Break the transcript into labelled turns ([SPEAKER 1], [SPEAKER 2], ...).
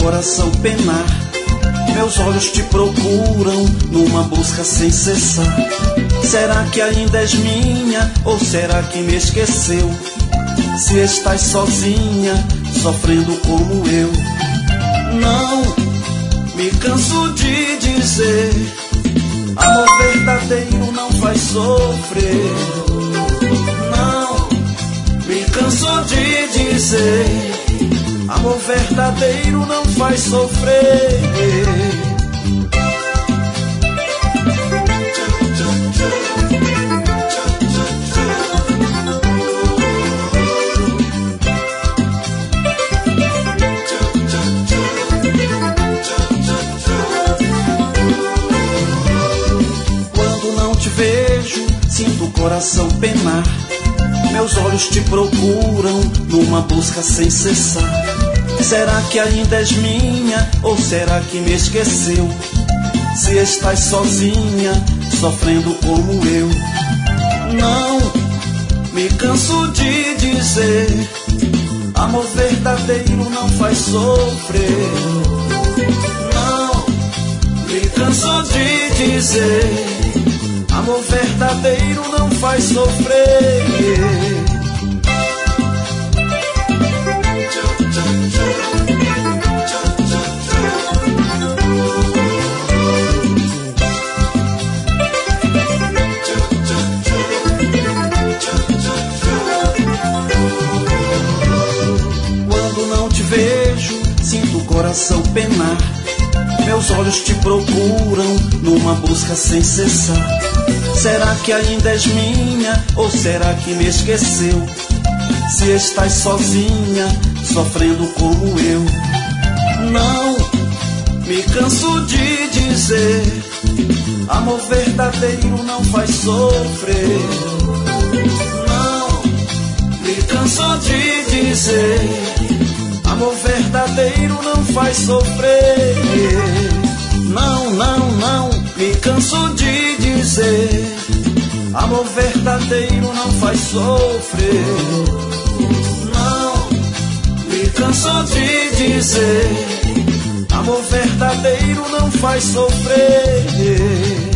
[SPEAKER 1] coração penar. Meus olhos te procuram numa busca sem cessar. Será que ainda és minha ou será que me esqueceu? Se estás sozinha, sofrendo como eu. Não me canso de dizer, amor verdadeiro não faz sofrer. Não me canso de dizer, amor verdadeiro não faz sofrer. Quando não te vejo, sinto o coração penar. Meus olhos te procuram numa busca sem cessar. Será que ainda és minha ou será que me esqueceu? Se estás sozinha, sofrendo como eu. Não me canso de dizer, amor verdadeiro não faz sofrer. Não me canso de dizer, amor verdadeiro não faz sofrer. Quando não te vejo, sinto o coração penar. Meus olhos te procuram numa busca sem cessar. Será que ainda és minha ou será que me esqueceu? Se estás sozinha, sofrendo como eu. Não me canso de dizer, amor verdadeiro não faz sofrer. Não me canso de dizer, amor verdadeiro não faz sofrer. Não, não, não me canso de dizer, amor verdadeiro não faz sofrer. Não me canso de dizer, amor verdadeiro não faz sofrer.